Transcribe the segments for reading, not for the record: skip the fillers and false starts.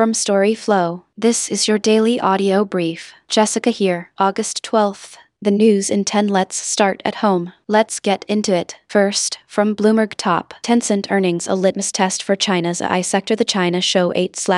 from Storyflow. This is your daily audio brief. Jessica here. August 12th. The news in 10. Let's start at home. Let's get into it. First, from Bloomberg Top, Tencent earnings a litmus test for China's AI sector. The China Show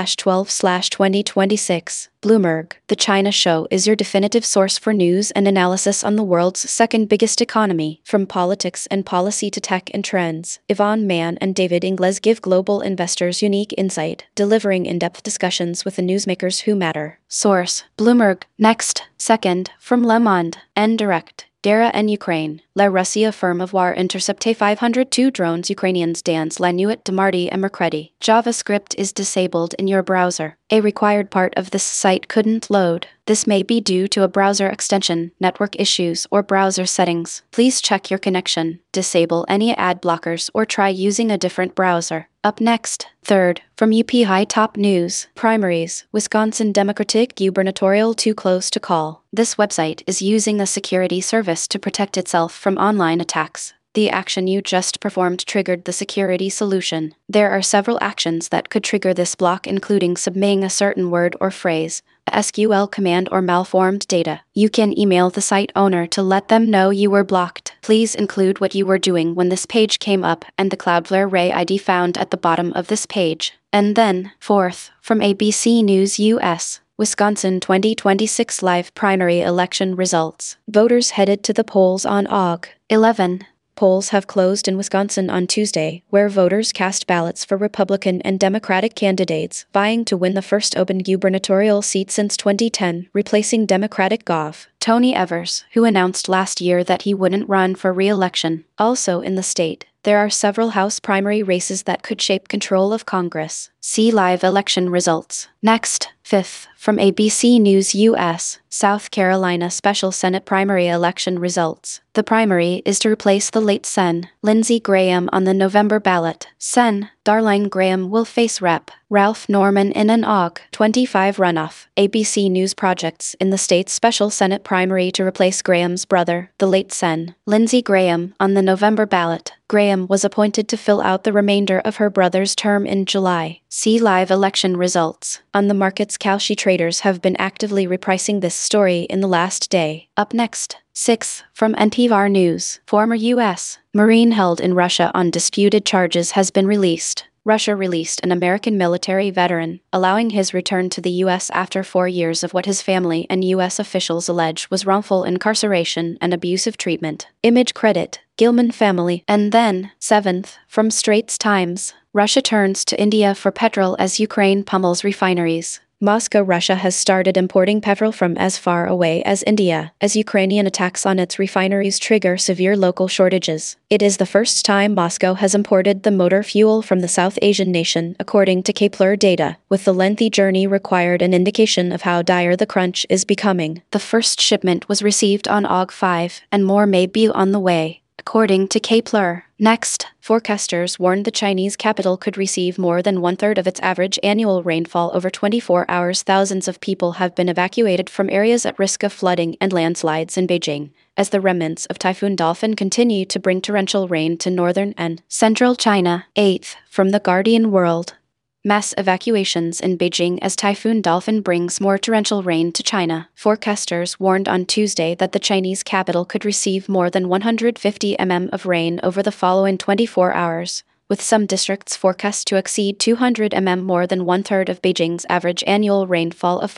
8/12/2026. Bloomberg, the China Show is your definitive source for news and analysis on the world's second biggest economy. From politics and policy to tech and trends, Yvonne Mann and David Ingles give global investors unique insight, delivering in-depth discussions with the newsmakers who matter. Source, Bloomberg. Next, second, from Le Monde, and Direct. Dara and Ukraine. La Russia firm of war intercepte 502 drones Ukrainians dance la nuit de mardi et mercredi. JavaScript is disabled in your browser. A required part of this site couldn't load. This may be due to a browser extension, network issues, or browser settings. Please check your connection, disable any ad blockers, or try using a different browser. Up next, third, from UP High Top News, Primaries, Wisconsin Democratic Gubernatorial too close to call. This website is using a security service to protect itself from online attacks. The action you just performed triggered the security solution. There are several actions that could trigger this block, including submitting a certain word or phrase, a SQL command, or malformed data. You can email the site owner to let them know you were blocked. Please include what you were doing when this page came up and the Cloudflare Ray ID found at the bottom of this page. And then, fourth, from ABC News US. Wisconsin 2026 live primary election results. Voters headed to the polls on Aug. 11. Polls have closed in Wisconsin on Tuesday, where voters cast ballots for Republican and Democratic candidates vying to win the first open gubernatorial seat since 2010, replacing Democratic Gov. Tony Evers, who announced last year that he wouldn't run for re-election. Also in the state, there are several House primary races that could shape control of Congress. See live election results. Next, fifth, from ABC News US, South Carolina Special Senate primary election results. The primary is to replace the late Sen. Lindsey Graham on the November ballot. Sen. Darline Graham will face Rep. Ralph Norman in an Aug. 25 runoff. ABC News projects in the state's special Senate primary to replace Graham's brother, the late Sen. Lindsey Graham, on the November ballot. Graham was appointed to fill out the remainder of her brother's term in July. See live election results. On the markets, Kalshi traders have been actively repricing this story in the last day. Up next. 6. From NTVAR News. Former U.S. Marine held in Russia on disputed charges has been released. Russia released an American military veteran, allowing his return to the U.S. after 4 years of what his family and U.S. officials allege was wrongful incarceration and abusive treatment. Image credit, Gilman family. And then, 7th, from Straits Times. Russia turns to India for petrol as Ukraine pummels refineries. Moscow. Russia has started importing petrol from as far away as India, as Ukrainian attacks on its refineries trigger severe local shortages. It is the first time Moscow has imported the motor fuel from the South Asian nation, according to Kepler data, with the lengthy journey required an indication of how dire the crunch is becoming. The first shipment was received on Aug 5, and more may be on the way, according to Kepler. Next, forecasters warned the Chinese capital could receive more than one-third of its average annual rainfall over 24 hours. Thousands of people have been evacuated from areas at risk of flooding and landslides in Beijing, as the remnants of Typhoon Dolphin continue to bring torrential rain to northern and central China. 8th, from the Guardian World. Mass evacuations in Beijing as Typhoon Dolphin brings more torrential rain to China. Forecasters warned on Tuesday that the Chinese capital could receive more than 150 mm of rain over the following 24 hours, with some districts forecast to exceed 200 mm, more than one-third of Beijing's average annual rainfall of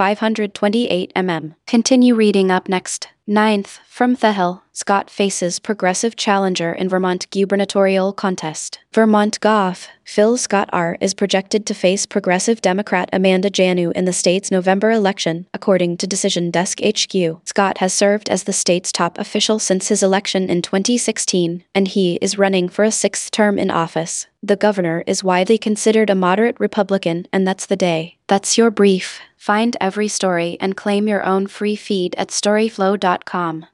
528 mm. Continue reading up next. 9th, from The Hill. Scott faces progressive challenger in Vermont gubernatorial contest. Vermont Gov. Phil Scott R. is projected to face progressive Democrat Amanda Janu in the state's November election, according to Decision Desk HQ. Scott has served as the state's top official since his election in 2016, and he is running for a 6th term in office. The governor is widely considered a moderate Republican, and that's the day. That's your brief. Find every story and claim your own free feed at storyflow.com.